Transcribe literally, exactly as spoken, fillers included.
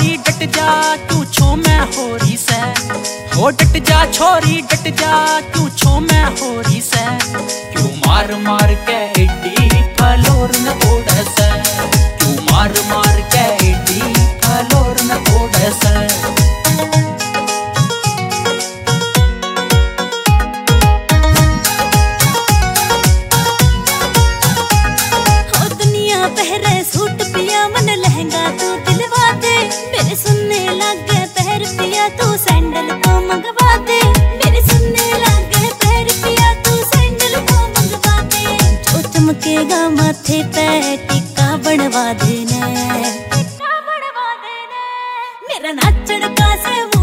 छोरी डट जा क्यों छो मैं होरी से, हो डट जा छोरी डट जा क्यों छो मैं होरी से, क्यों मार मार के एडी फलोर न तोड़े से, क्यों मार मार के एडी फलोर न तोड़े से। पहरे सूट पिया मन लहंगा तू दिलवा दे, मेरे सुनने लगे पैर पिया तू सैंडल को मंगवा दे, मेरे सुनने लगे पैर पिया तू सैंडल को मंगवा दे, जो चमकेगा माथे पे टिक्का बनवा देना, टिक्का बनवा देना, मेरा नाचड़ का से